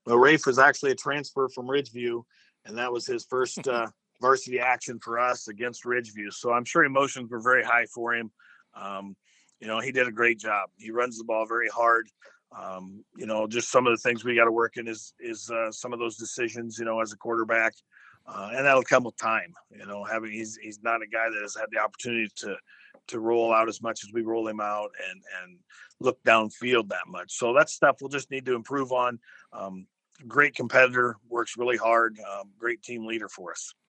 Well, Rafe was actually a transfer from Ridgeview, and that was his first varsity action for us against Ridgeview. So I'm sure emotions were very high for him. Um, he did a great job. He runs the ball very hard. Just some of the things we got to work in is some of those decisions, as a quarterback, and that'll come with time. He's not a guy that has had the opportunity to roll out as much as we roll him out and look downfield that much. So that's stuff we'll just need to improve on. Great competitor, works really hard, great team leader for us.